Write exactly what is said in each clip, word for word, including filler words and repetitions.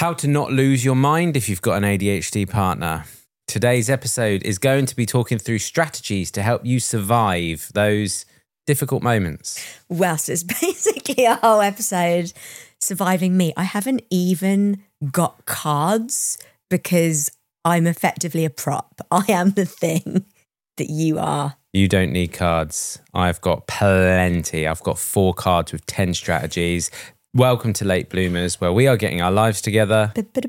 How to not lose your mind if you've got an A D H D partner. Today's episode is going to be talking through strategies to help you survive those difficult moments. Well, so it's basically a whole episode surviving me. I haven't even got cards because I'm effectively a prop. I am the thing that you are. You don't need cards. I've got plenty. I've got four cards with ten strategies. Welcome to Late Bloomers, where we are getting our lives together.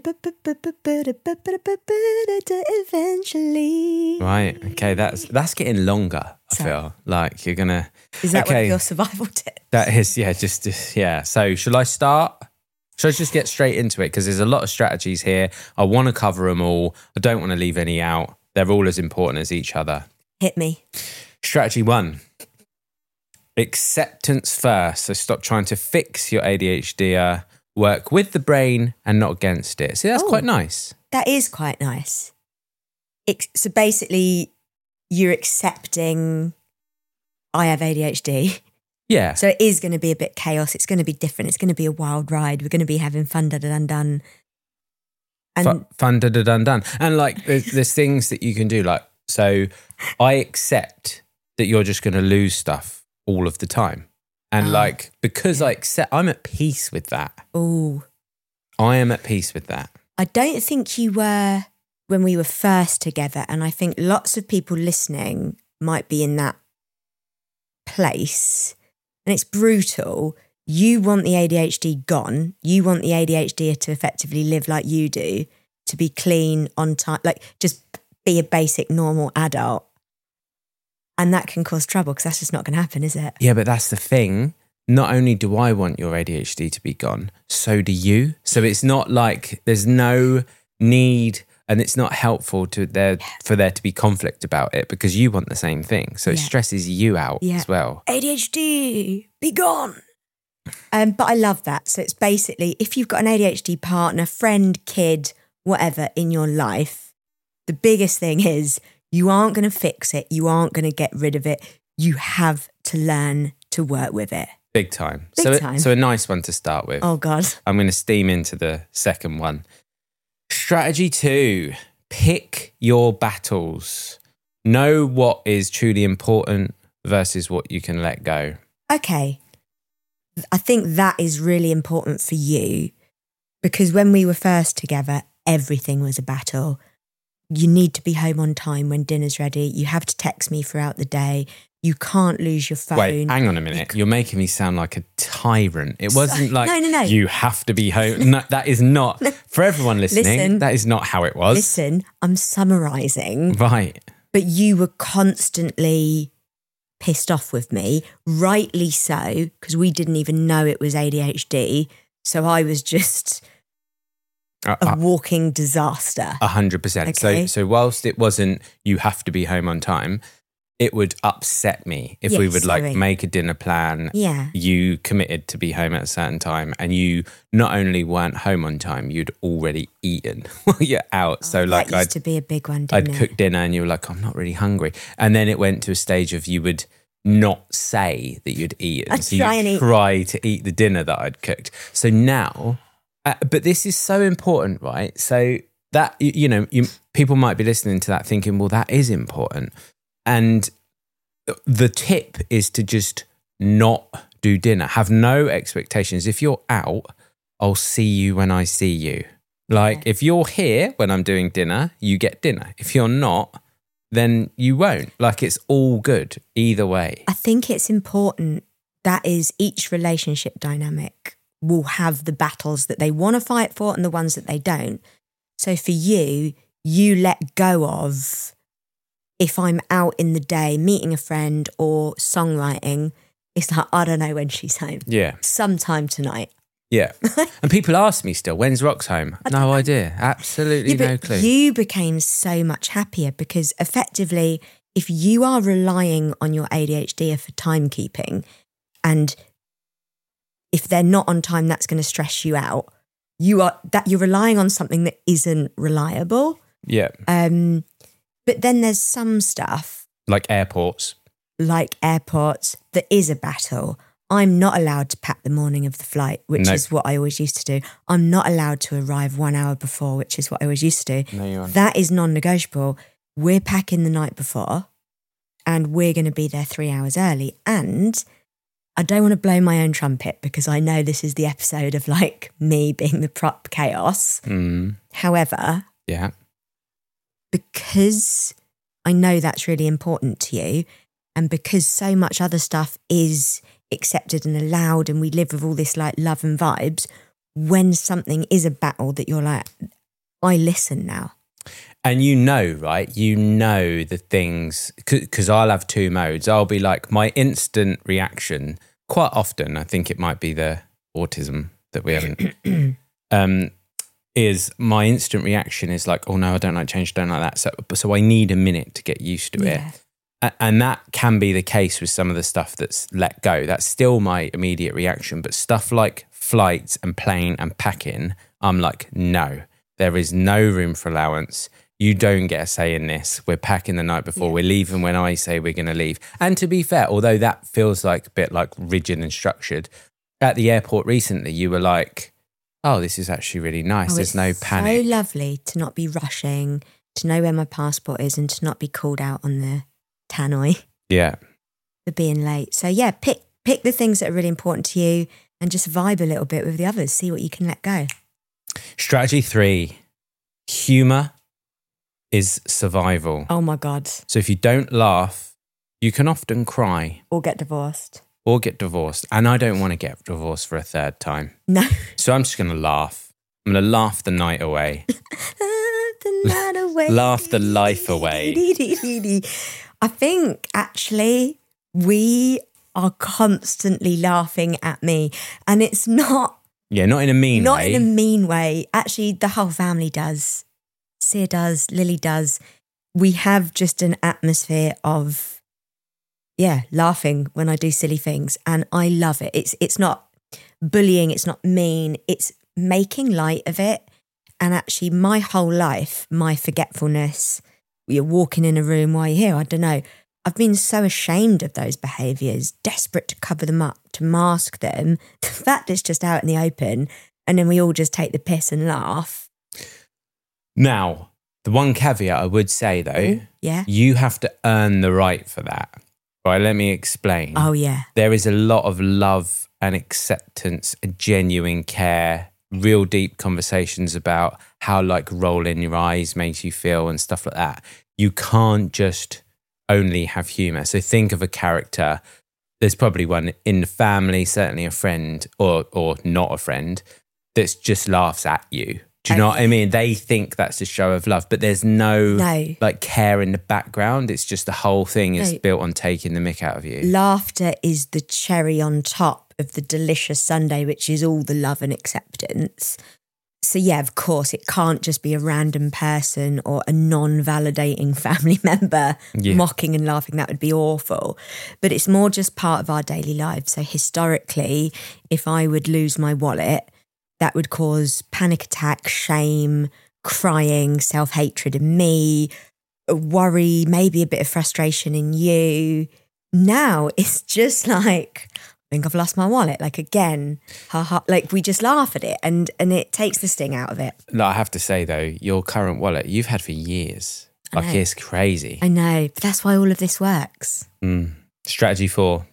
Eventually. Right, okay, that's that's getting longer, I Sorry. feel. Like you're going to... Is that one okay. of your survival tips? That is, yeah, just, just yeah. So shall I start? Shall I just get straight into it? Because there's a lot of strategies here. I want to cover them all. I don't want to leave any out. They're all as important as each other. Hit me. Strategy one. Acceptance first. So stop trying to fix your A D H D. Uh, work with the brain and not against it. See, that's Oh. quite nice. That is quite nice. It, so basically, you're accepting I have A D H D. Yeah. So it is going to be a bit chaos. It's going to be different. It's going to be a wild ride. We're going to be having fun, da da dun dun. And Fun, fun da da dun dun. And like, there's, there's things that you can do. Like, so I accept that you're just going to lose stuff all of the time. And Oh. like, because I accept, I'm at peace with that. oh, I am at peace with that. I don't think you were when we were first together. And I think lots of people listening might be in that place. And it's brutal. You want the A D H D gone. You want the A D H D to effectively live like you do, to be clean, on time, like just be a basic, normal adult. And that can cause trouble because that's just not going to happen, is it? Yeah, but that's the thing. Not only do I want your A D H D to be gone, so do you. So it's not like there's no need and it's not helpful to there for there to be conflict about it because you want the same thing. So it Yeah. stresses you out Yeah. as well. A D H D, be gone. Um, but I love that. So it's basically, if you've got an A D H D partner, friend, kid, whatever in your life, the biggest thing is you aren't going to fix it. You aren't going to get rid of it. You have to learn to work with it. Big time. Big so, time. so a nice one to start with. Oh, God. I'm going to steam into the second one. Strategy two, pick your battles. Know what is truly important versus what you can let go. Okay. I think that is really important for you because when we were first together, everything was a battle. You need to be home on time when dinner's ready. You have to text me throughout the day. You can't lose your phone. Wait, hang on a minute. You're making me sound like a tyrant. It wasn't like no, no, no. you have to be home. No, that is not, for everyone listening, Listen. that is not how it was. Listen, I'm summarising, Right. but you were constantly pissed off with me, rightly so, because we didn't even know it was A D H D. So I was just A a walking disaster. A hundred percent. So, Okay. so whilst it wasn't you have to be home on time, it would upset me if we Yes, would like sorry. make a dinner plan. Yeah. You committed to be home at a certain time and you not only weren't home on time, you'd already eaten while you're out. so like that used I'd, to be a big one, I'd didn't it? cook dinner and you were like, I'm not really hungry. And then it went to a stage of you would not say that you'd eaten. I'd so try you'd and eat. try to eat the dinner that I'd cooked. So now, uh, but this is so important, right? So that, you, you know, you, people might be listening to that thinking, well, that is important. And the tip is to just not do dinner. Have no expectations. If you're out, I'll see you when I see you. Like if you're here when I'm doing dinner, you get dinner. If you're not, then you won't. Like it's all good either way. I think it's important that is each relationship dynamic will have the battles that they want to fight for and the ones that they don't. So for you, you let go of if I'm out in the day meeting a friend or songwriting, it's like, I don't know when she's home. Yeah. Sometime tonight. Yeah. And people ask me still, when's Rox home? No idea. Absolutely Yeah, but no clue. you became so much happier because effectively, if you are relying on your A D H D for timekeeping and if they're not on time, that's going to stress you out. You are that you're relying on something that isn't reliable. Yeah. Um, but then there's some stuff Like airports. like airports that is a battle. I'm not allowed to pack the morning of the flight, which Nope. is what I always used to do. I'm not allowed to arrive one hour before, which is what I always used to do. No, you aren't. That is non-negotiable. We're packing the night before and we're going to be there three hours early. And I don't want to blow my own trumpet because I know this is the episode of like me being the prop chaos. Mm, However, yeah. because I know that's really important to you and because so much other stuff is accepted and allowed and we live with all this like love and vibes, when something is a battle that you're like, I listen now. And you know, right? You know the things, because I'll have two modes. I'll be like, my instant reaction, quite often, I think it might be the autism that we haven't, um, is my instant reaction is like, oh no, I don't like change, don't like that. So, so I need a minute to get used to Yeah. it. And that can be the case with some of the stuff that's let go. That's still my immediate reaction. But stuff like flights and plane and packing, I'm like, no, there is no room for allowance. You don't get a say in this. We're packing the night before. Yeah. We're leaving when I say we're going to leave. And to be fair, although that feels like a bit like rigid and structured, at the airport recently, you were like, oh, this is actually really nice. Oh, There's no it's panic. so lovely to not be rushing, to know where my passport is and to not be called out on the tannoy Yeah. for being late. So yeah, pick pick the things that are really important to you and just vibe a little bit with the others. See what you can let go. Strategy three, humor is survival. Oh my God. So if you don't laugh, you can often cry Or get divorced. or get divorced. And I don't want to get divorced for a third time. No. So I'm just going to laugh. I'm going to laugh the night away. the night away. Laugh the life away. I think actually we are constantly laughing at me and it's not Yeah, not in a mean not way. in a mean way. Actually, the whole family does. Sia does, Lily does. We have just an atmosphere of, yeah, laughing when I do silly things. And I love it. It's it's not bullying. It's not mean. It's making light of it. And actually, my whole life, my forgetfulness, you're walking in a room while you're here, I don't know. I've been so ashamed of those behaviours, desperate to cover them up, to mask them. The fact it's just out in the open and then we all just take the piss and laugh. Now, the one caveat I would say though, Yeah. you have to earn the right for that. Right, let me explain. Oh, yeah. There is a lot of love and acceptance, genuine care, real deep conversations about how like rolling your eyes makes you feel and stuff like that. You can't just only have humour. So think of a character. There's probably one in the family, certainly a friend or or not a friend, that's just laughs at you. Do you know what I mean? They think that's a show of love, but there's no, No. like care in the background. It's just the whole thing is No. built on taking the mick out of you. Laughter is the cherry on top of the delicious sundae, which is all the love and acceptance. So yeah, of course, it can't just be a random person or a non-validating family member Yeah. mocking and laughing. That would be awful. But it's more just part of our daily lives. So historically, if I would lose my wallet, that would cause panic attack, shame, crying, self-hatred in me, worry, maybe a bit of frustration in you. Now it's just like, I think I've lost my wallet. Like again, ha ha. Like we just laugh at it and, and it takes the sting out of it. No, I have to say though, your current wallet you've had for years. I Like know. it's crazy. I know, but that's why all of this works. Mm. Strategy four.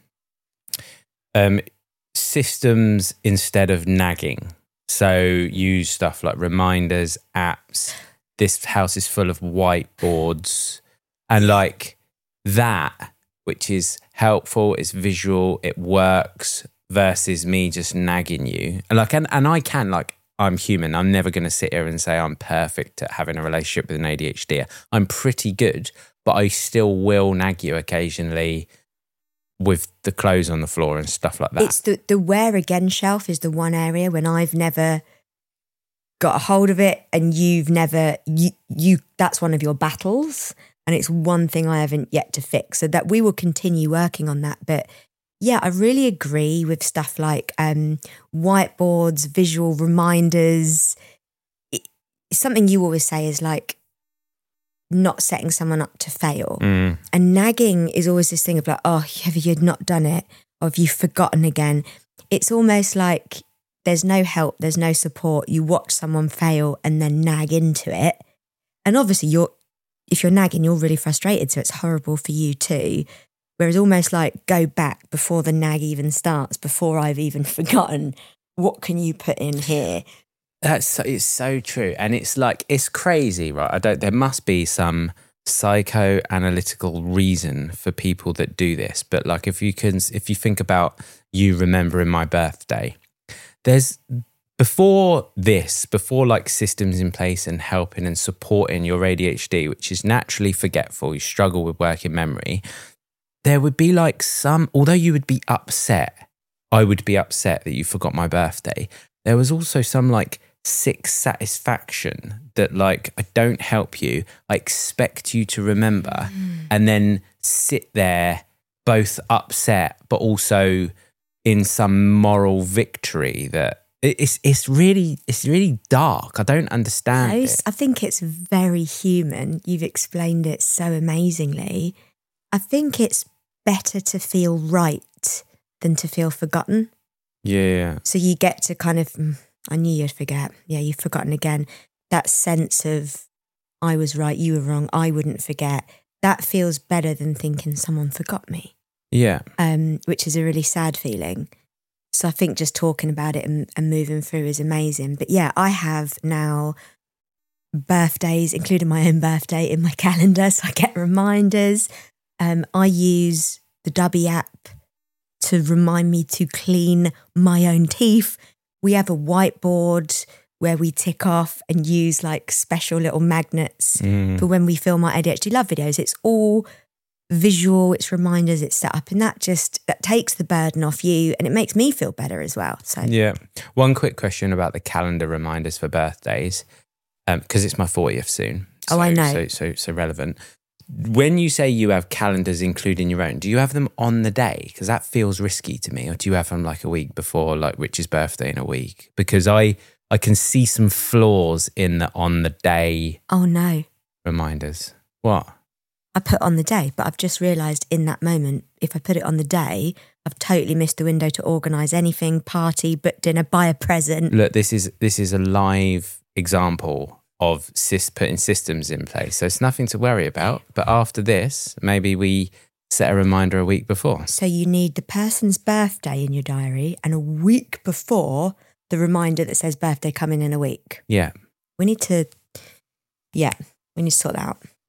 Um, systems instead of nagging. So use stuff like reminders, apps. This house is full of whiteboards and like that, which is helpful, it's visual, it works versus me just nagging you. And like, and, and I can like, I'm human. I'm never going to sit here and say I'm perfect at having a relationship with an A D H D. I'm pretty good, but I still will nag you occasionally with the clothes on the floor and stuff like that. It's the, the where again shelf is the one area when I've never got a hold of it and you've never, you, you that's one of your battles and it's one thing I haven't yet to fix. So that we will continue working on that. But yeah, I really agree with stuff like um, whiteboards, visual reminders. It, something you always say is like not setting someone up to fail. Mm. And nagging is always this thing of like, oh, have you not done it? or have you forgotten again? It's almost like there's no help, there's no support. You watch someone fail and then nag into it. And obviously you're, if you're nagging, you're really frustrated. So it's horrible for you too. Whereas almost like go back before the nag even starts, before I've even forgotten, what can you put in here? That's so, it's so true. And it's like, it's crazy, right? I don't, there must be some psychoanalytical reason for people that do this. But like, if you can, if you think about you remembering my birthday, there's, before this, before like systems in place and helping and supporting your A D H D, which is naturally forgetful, you struggle with working memory, there would be like some, although you would be upset, I would be upset that you forgot my birthday. There was also some like sick satisfaction that like, I don't help you, I expect you to remember, mm. and then sit there both upset, but also in some moral victory that it's, it's really, it's really dark. I don't understand I, it. I think it's very human. You've explained it so amazingly. I think it's better to feel right than to feel forgotten. Yeah. So you get to kind of, mm, I knew you'd forget. Yeah, you've forgotten again. That sense of, I was right, you were wrong, I wouldn't forget. That feels better than thinking someone forgot me. Yeah. Um, which is a really sad feeling. So I think just talking about it and, and moving through is amazing. But yeah, I have now birthdays, including my own birthday, in my calendar. So I get reminders. Um, I use the Dubby app to remind me to clean my own teeth. We have a whiteboard where we tick off and use like special little magnets mm. for when we film our A D H D Love videos. It's all visual, it's reminders, it's set up, and that just, that takes the burden off you and it makes me feel better as well. So yeah. One quick question about the calendar reminders for birthdays, because um, it's my fortieth soon. So, oh, I know. So, so, so relevant. When you say you have calendars including your own, do you have them on the day? Because that feels risky to me. Or do you have them like a week before, like Rich's birthday in a week? Because I, I can see some flaws in the on the day oh no reminders. What? I put on the day, but I've just realised in that moment, if I put it on the day, I've totally missed the window to organise anything, party, book dinner, buy a present. Look, this is this is a live example of sys- putting systems in place. So it's nothing to worry about. But after this, maybe we set a reminder a week before. So you need the person's birthday in your diary and a week before the reminder that says birthday coming in a week. Yeah. We need to, yeah, we need to sort that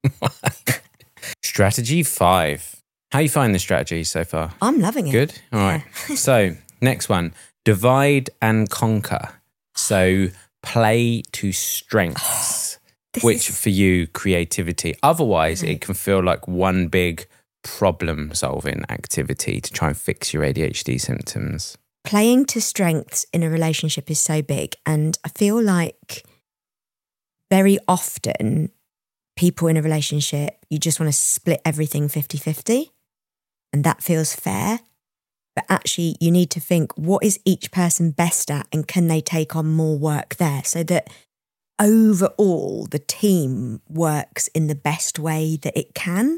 out. Strategy five. How you find the strategy so far? I'm loving it. Good? All right. Yeah. So next one, divide and conquer. So play to strengths, oh, which is... for you, creativity. Otherwise, right. It can feel like one big problem-solving activity to try and fix your A D H D symptoms. Playing to strengths in a relationship is so big. And I feel like very often people in a relationship, you just want to split everything fifty-fifty. And that feels fair. But actually, you need to think, what is each person best at and can they take on more work there so that overall the team works in the best way that it can?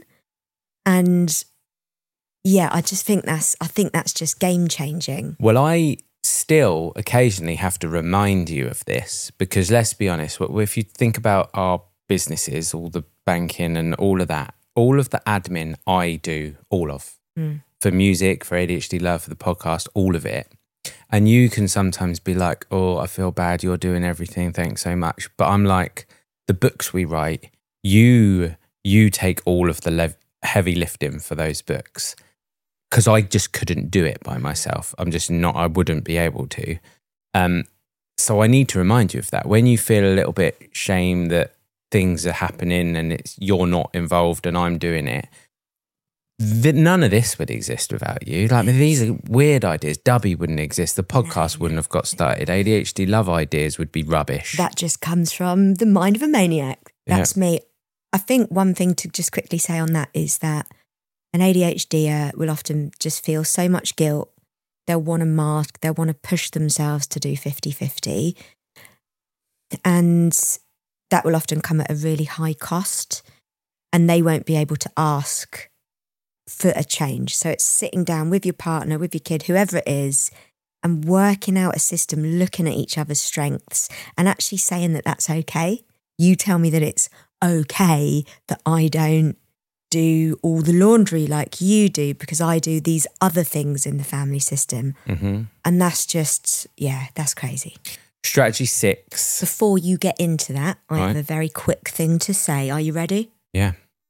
And yeah, I just think that's, I think that's just game changing. Well, I still occasionally have to remind you of this because let's be honest, if you think about our businesses, all the banking and all of that, all of the admin I do, all of. Mm. For music, for A D H D Love, for the podcast, all of it. And you can sometimes be like, oh, I feel bad, you're doing everything, thanks so much. But I'm like, the books we write, you you take all of the lev- heavy lifting for those books. Because I just couldn't do it by myself. I'm just not, I wouldn't be able to. Um, so I need to remind you of that. When you feel a little bit shame that things are happening and it's you're not involved and I'm doing it, that none of this would exist without you. Like, I mean, these are weird ideas. Dubby wouldn't exist. The podcast wouldn't have got started. A D H D Love ideas would be rubbish. That just comes from the mind of a maniac. That's yeah. me. I think one thing to just quickly say on that is that an ADHDer will often just feel so much guilt. They'll want to mask. They'll want to push themselves to do fifty-fifty. And that will often come at a really high cost. And they won't be able to ask for a change. So it's sitting down with your partner, with your kid, whoever it is, and working out a system, looking at each other's strengths and actually saying that that's okay. You tell me that it's okay that I don't do all the laundry like you do because I do these other things in the family system. Mm-hmm. And that's just, yeah, that's crazy. Strategy six. Before you get into that, I Right. have a very quick thing to say. Are you ready? Yeah.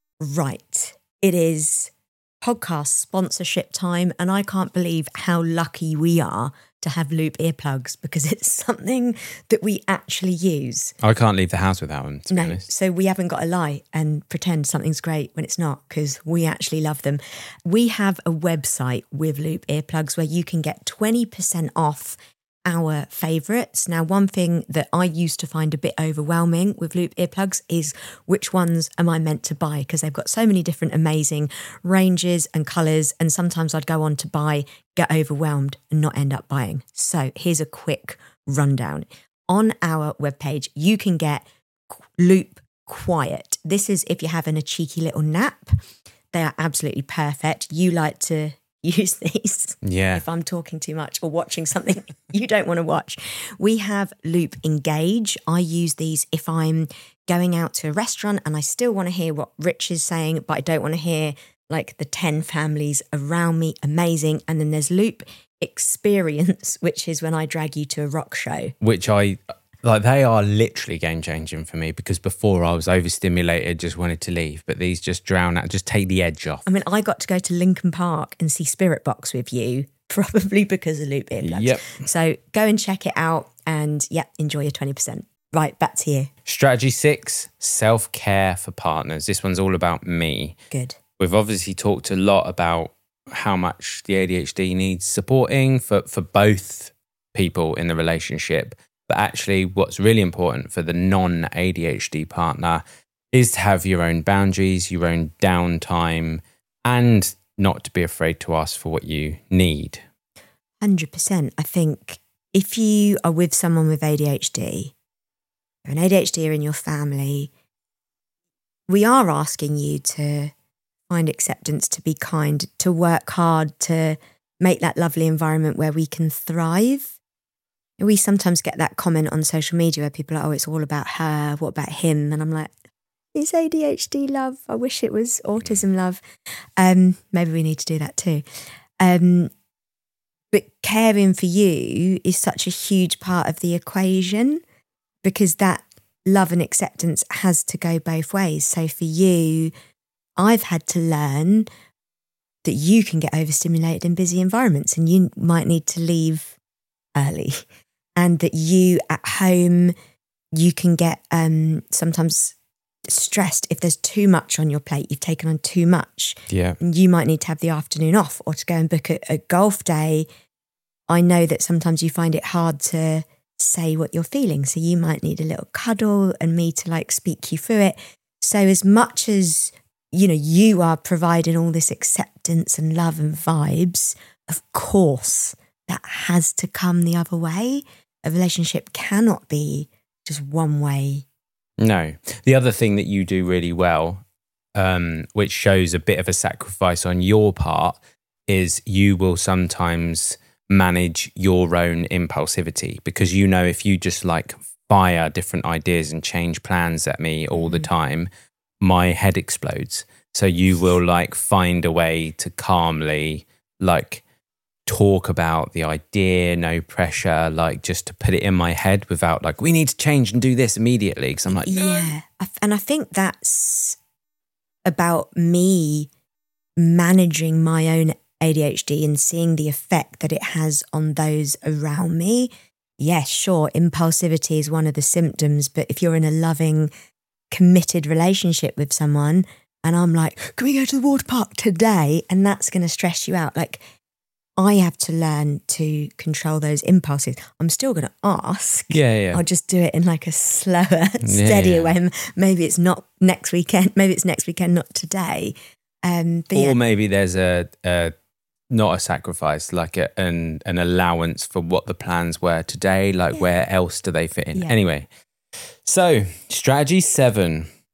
Right. It is podcast sponsorship time, and I can't believe how lucky we are to have Loop earplugs because it's something that we actually use. I can't leave the house without them, to be No, honest. so we haven't got to lie and pretend something's great when it's not because we actually love them. We have a website with Loop earplugs where you can get twenty percent off our favourites. Now, one thing that I used to find a bit overwhelming with Loop earplugs is which ones am I meant to buy? Because they've got so many different amazing ranges and colours, and sometimes I'd go on to buy, get overwhelmed and not end up buying. So here's a quick rundown. On our webpage, you can get Loop Quiet. This is if you're having a cheeky little nap. They are absolutely perfect. You like to use these Yeah. if I'm talking too much or watching something you don't want to watch. We have Loop Engage. I use these if I'm going out to a restaurant and I still want to hear what Rich is saying, but I don't want to hear like the ten families around me. Amazing. And then there's Loop Experience, which is when I drag you to a rock show. Which I, like, they are literally game changing for me because before I was overstimulated, just wanted to leave. But these just drown out, just take the edge off. I mean, I got to go to Lincoln Park and see Spirit Box with you, probably because of Loop earplugs. Yep. So go and check it out and, yeah, enjoy your twenty percent. Right, back to you. Strategy six, self-care for partners. This one's all about me. Good. We've obviously talked a lot about how much the A D H D needs supporting for, for both people in the relationship. But actually, what's really important for the non-A D H D partner is to have your own boundaries, your own downtime, and not to be afraid to ask for what you need. one hundred percent. I think if you are with someone with A D H D, or an A D H D in your family, we are asking you to find acceptance, to be kind, to work hard, to make that lovely environment where we can thrive. We sometimes get that comment on social media where people are like, oh, it's all about her, what about him? And I'm like, it's A D H D love. I wish it was autism love. Um, maybe we need to do that too. Um, but caring for you is such a huge part of the equation because that love and acceptance has to go both ways. So for you, I've had to learn that you can get overstimulated in busy environments and you might need to leave early. And that you at home, you can get um, sometimes stressed if there's too much on your plate, you've taken on too much. Yeah. And you might need to have the afternoon off or to go and book a, a golf day. I know that sometimes you find it hard to say what you're feeling. So you might need a little cuddle and me to like speak you through it. So as much as, you know, you are providing all this acceptance and love and vibes, of course, that has to come the other way. A relationship cannot be just one way. No. The other thing that you do really well, um, which shows a bit of a sacrifice on your part, is you will sometimes manage your own impulsivity because you know if you just like fire different ideas and change plans at me all the time, my head explodes. So you will like find a way to calmly like talk about the idea, no pressure, like just to put it in my head without like, we need to change and do this immediately. Because I'm like, no. Yeah. And I think that's about me managing my own A D H D and seeing the effect that it has on those around me. Yes, sure, impulsivity is one of the symptoms, but if you're in a loving, committed relationship with someone and I'm like, can we go to the water park today? And that's going to stress you out. Like, I have to learn to control those impulses. I'm still going to ask. Yeah, yeah. I'll just do it in like a slower, steadier yeah. way. Maybe it's not next weekend. Maybe it's next weekend, not today. Um, but or yeah. maybe there's a, a not a sacrifice, like a, an an allowance for what the plans were today. Like Yeah. where else do they fit in? Yeah. Anyway, so strategy seven,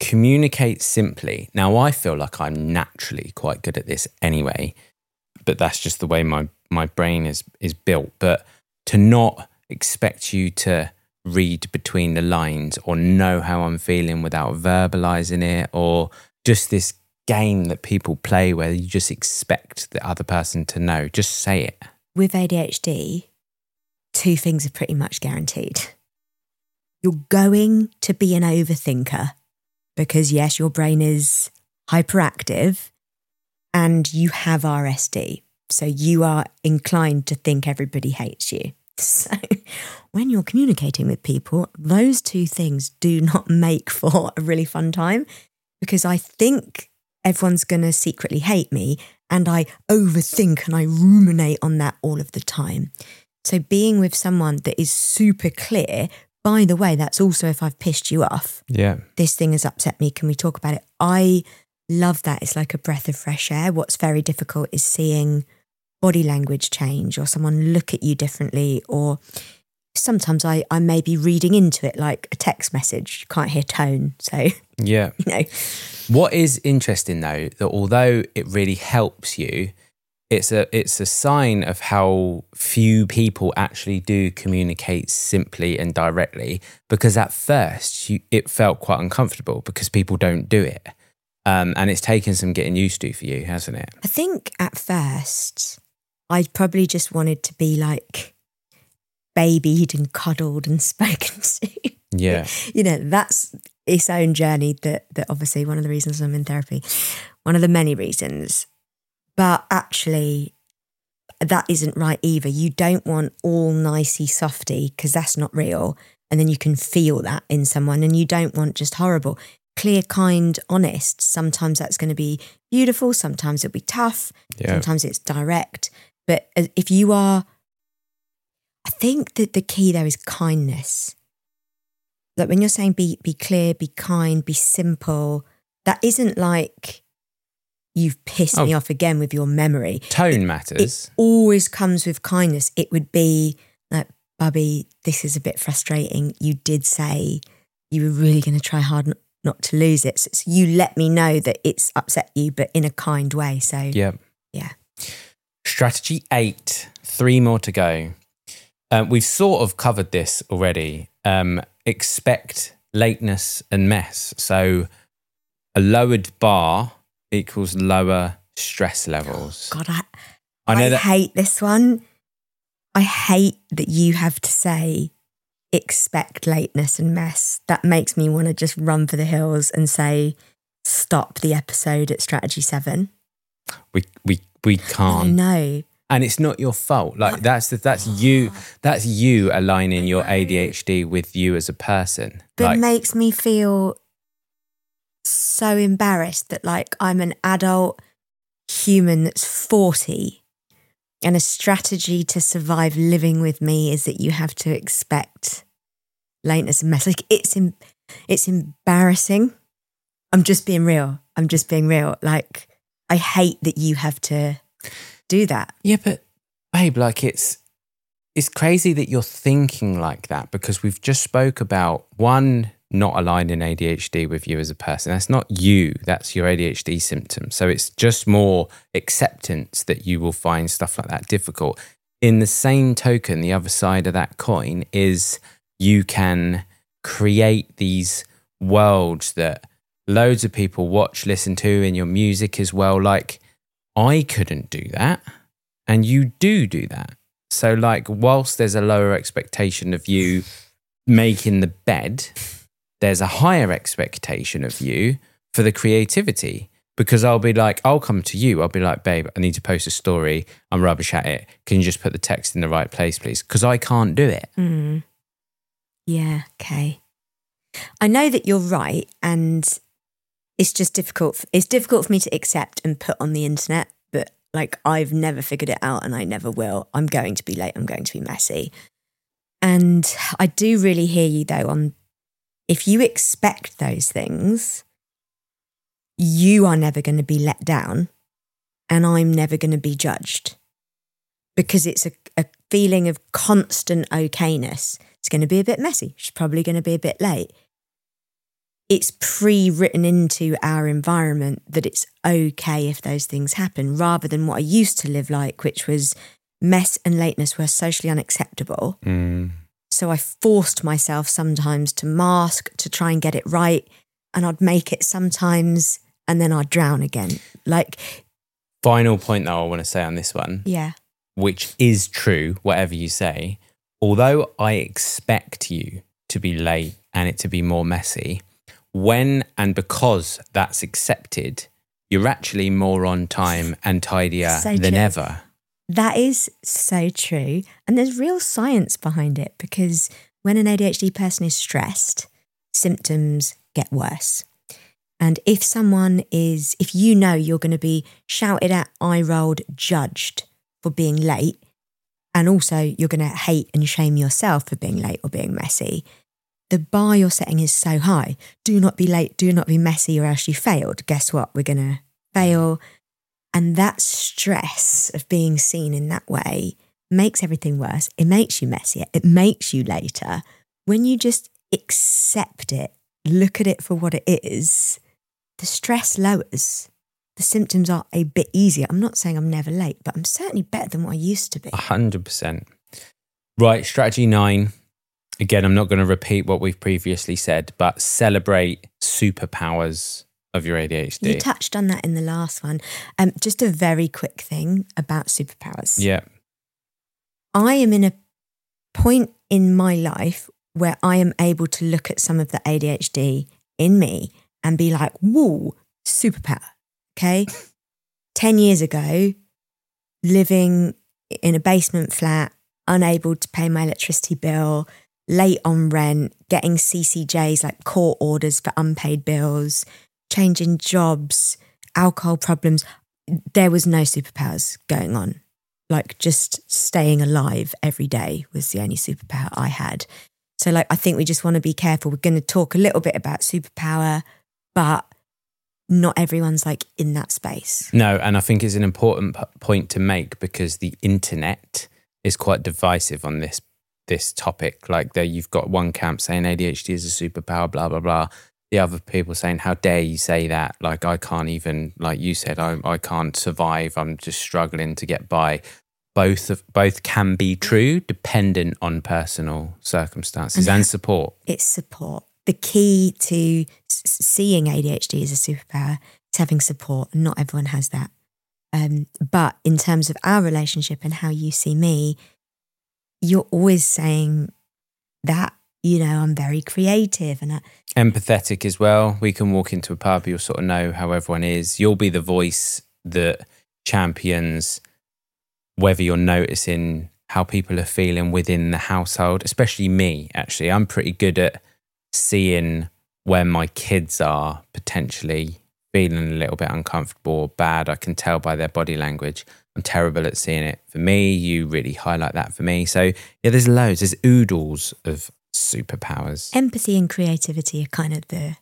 communicate simply. Now, I feel like I'm naturally quite good at this anyway, but that's just the way my, my brain is is built. But to not expect you to read between the lines or know how I'm feeling without verbalizing it, or just this game that people play where you just expect the other person to know. Just say it. With A D H D, two things are pretty much guaranteed. You're going to be an overthinker because, yes, your brain is hyperactive and you have R S D. So you are inclined to think everybody hates you. So when you're communicating with people, those two things do not make for a really fun time, because I think everyone's going to secretly hate me and I overthink and I ruminate on that all of the time. So being with someone that is super clear, by the way, that's also if I've pissed you off. Yeah. This thing has upset me. Can we talk about it? I love that. It's like a breath of fresh air. What's very difficult is seeing body language change or someone look at you differently, or sometimes I, I may be reading into it like a text message. You can't hear tone. So, yeah. you know. What is interesting though, that although it really helps you, it's a it's a sign of how few people actually do communicate simply and directly, because at first you, it felt quite uncomfortable because people don't do it. Um, and it's taken some getting used to for you, hasn't it? I think at first I probably just wanted to be like babied and cuddled and spoken to. Yeah. You know, that's its own journey that, that obviously one of the reasons I'm in therapy, one of the many reasons. But actually, that isn't right either. You don't want all nicey softy, because that's not real. And then you can feel that in someone, and you don't want just horrible. Clear, kind, honest. Sometimes that's going to be beautiful. Sometimes it'll be tough. Yeah. Sometimes it's direct. But if you are, I think that the key there is kindness. Like when you're saying be be clear, be kind, be simple, that isn't like you've pissed oh. me off again with your memory. Tone it, matters. It always comes with kindness. It would be like, Bubby, this is a bit frustrating. You did say you were really going to try hard not, not to lose it. So, so you let me know that it's upset you, but in a kind way. So yeah. Yeah. Strategy eight, three more to go. Um, we've sort of covered this already. Um, expect lateness and mess. So a lowered bar equals lower stress levels. God, I, I, know I that- hate this one. I hate that you have to say expect lateness and mess. That makes me want to just run for the hills and say stop the episode at strategy seven. We we we can't. I know. And it's not your fault. Like that's the, that's you that's you aligning your A D H D with you as a person. But like, it makes me feel so embarrassed that like I'm an adult human that's forty, and a strategy to survive living with me is that you have to expect lateness and mess. Like it's em- it's embarrassing. I'm just being real. I'm just being real. Like I hate that you have to do that. Yeah, but babe, like it's it's crazy that you're thinking like that, because we've just spoke about one, not aligning A D H D with you as a person. That's not you, that's your A D H D symptom. So it's just more acceptance that you will find stuff like that difficult. In the same token, the other side of that coin is you can create these worlds that loads of people watch, listen to in your music as well. Like I couldn't do that, and you do do that. So like whilst there's a lower expectation of you making the bed, there's a higher expectation of you for the creativity, because I'll be like, I'll come to you. I'll be like, babe, I need to post a story. I'm rubbish at it. Can you just put the text in the right place, please? Because I can't do it. Mm. Yeah, okay. I know that you're right, and it's just difficult. It's difficult for me to accept and put on the internet, but like I've never figured it out and I never will. I'm going to be late. I'm going to be messy. And I do really hear you though on if you expect those things, you are never going to be let down and I'm never going to be judged, because it's a, a feeling of constant okayness. It's going to be a bit messy. She's probably going to be a bit late. it's pre-written into our environment that it's okay if those things happen, rather than what I used to live like, which was mess and lateness were socially unacceptable. Mm. So I forced myself sometimes to mask, to try and get it right. And I'd make it sometimes and then I'd drown again. Like, final point that I want to say on this one, yeah, which is true, whatever you say, although I expect you to be late and it to be more messy, when and because that's accepted, you're actually more on time and tidier So than true. ever. That is so true. And there's real science behind it, because when an A D H D person is stressed, symptoms get worse. And if someone is, if you know you're going to be shouted at, eye-rolled, judged for being late, and also you're going to hate and shame yourself for being late or being messy, the bar you're setting is so high. Do not be late, do not be messy, or else you failed. Guess what? We're going to fail. And that stress of being seen in that way makes everything worse. It makes you messier. It makes you later. When you just accept it, look at it for what it is, the stress lowers. The symptoms are a bit easier. I'm not saying I'm never late, but I'm certainly better than what I used to be. A hundred percent. Right, strategy nine. Again, I'm not going to repeat what we've previously said, but celebrate superpowers of your A D H D. You touched on that in the last one. Um, just a very quick thing about superpowers. Yeah. I am in a point in my life where I am able to look at some of the A D H D in me and be like, whoa, superpower. Okay. ten years ago, living in a basement flat, unable to pay my electricity bill, late on rent, getting C C Js, like court orders for unpaid bills, changing jobs, alcohol problems. There was no superpowers going on. Like, just staying alive every day was the only superpower I had. So like, I think we just want to be careful. We're going to talk a little bit about superpower, but not everyone's like in that space. No, and I think it's an important p- point to make, because the internet is quite divisive on this this topic. Like, there you've got one camp saying A D H D is a superpower, blah, blah, blah. The other people saying, how dare you say that? Like, I can't even, like you said, I, I can't survive. I'm just struggling to get by. Both of both can be true, dependent on personal circumstances and, and support. It's support. The key to s- seeing A D H D as a superpower is having support, and not everyone has that. Um, but in terms of our relationship and how you see me, you're always saying that, you know, I'm very creative and I, empathetic as well. We can walk into a pub, you'll sort of know how everyone is. You'll be the voice that champions whether you're noticing how people are feeling within the household, especially me, actually. I'm pretty good at seeing where my kids are potentially feeling a little bit uncomfortable or bad. I can tell by their body language. I'm terrible at seeing it for me. You really highlight that for me. So yeah, there's loads. There's oodles of superpowers. Empathy and creativity are kind of the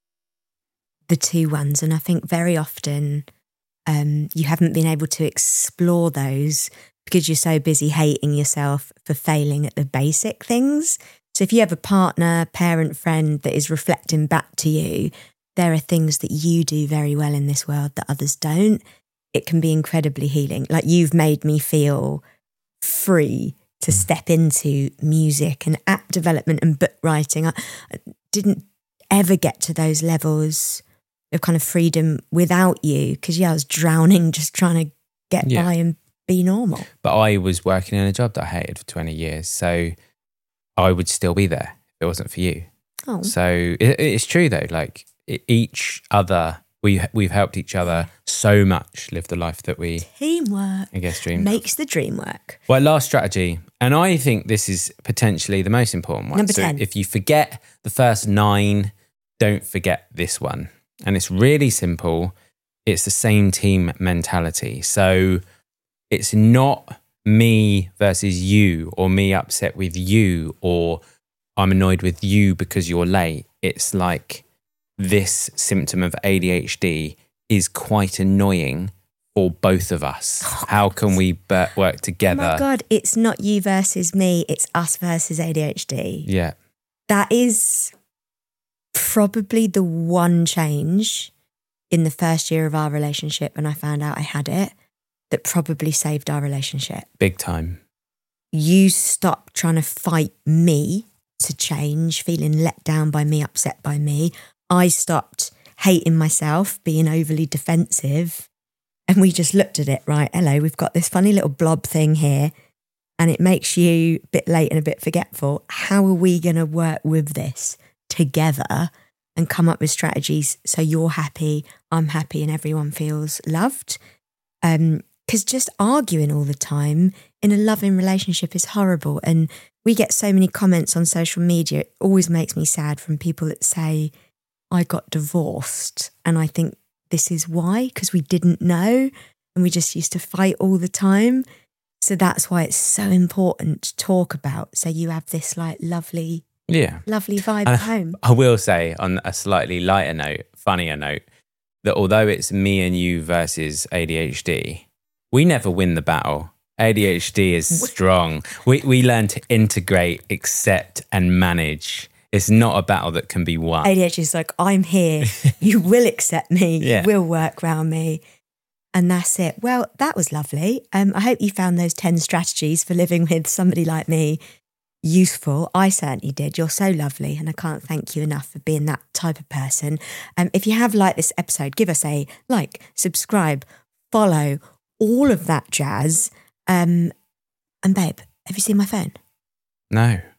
the two ones. And I think very often um, you haven't been able to explore those because you're so busy hating yourself for failing at the basic things. So if you have a partner, parent, friend that is reflecting back to you, there are things that you do very well in this world that others don't. It can be incredibly healing. Like, you've made me feel free to step into music and app development and book writing. I didn't ever get to those levels of kind of freedom without you, because yeah, I was drowning just trying to get Yeah. by and be normal. But I was working in a job that I hated for twenty years. So I would still be there if it wasn't for you. Oh, So it, it's true though, like e- each other, we, we've helped each other so much live the life that we, teamwork I guess, dreamed. makes the dream work. Well, last strategy, and I think this is potentially the most important one. Number so ten. if you forget the first nine, don't forget this one. And it's really simple. It's the same team mentality. So it's not me versus you, or me upset with you, or I'm annoyed with you because you're late. It's like, this symptom of A D H D is quite annoying for both of us. Oh, How can we be- work Oh together? my God, it's not you versus me, it's us versus A D H D. Yeah. That is probably the one change in the first year of our relationship when I found out I had it that probably saved our relationship. Big time. You stopped trying to fight me to change, feeling let down by me, upset by me. I stopped hating myself, being overly defensive. And we just looked at it, right? Hello, we've got this funny little blob thing here and it makes you a bit late and a bit forgetful. How are we going to work with this together and come up with strategies so you're happy, I'm happy, and everyone feels loved? Um, because just arguing all the time in a loving relationship is horrible. And we get so many comments on social media. It always makes me sad from people that say, I got divorced. And I think this is why, because we didn't know and we just used to fight all the time. So that's why it's so important to talk about. So you have this like lovely, yeah, lovely vibe and at home. I will say on a slightly lighter note, funnier note, that although it's me and you versus A D H D, we never win the battle. A D H D is strong. We we learn to integrate, accept, and manage. It's not a battle that can be won. A D H D is like, I'm here. You will accept me. Yeah. You will work around me. And that's it. Well, that was lovely. Um, I hope you found those ten strategies for living with somebody like me useful. I certainly did. You're so lovely. And I can't thank you enough for being that type of person. Um, if you have liked this episode, give us a like, subscribe, follow, all of that jazz. Um, and babe, have you seen my phone? No.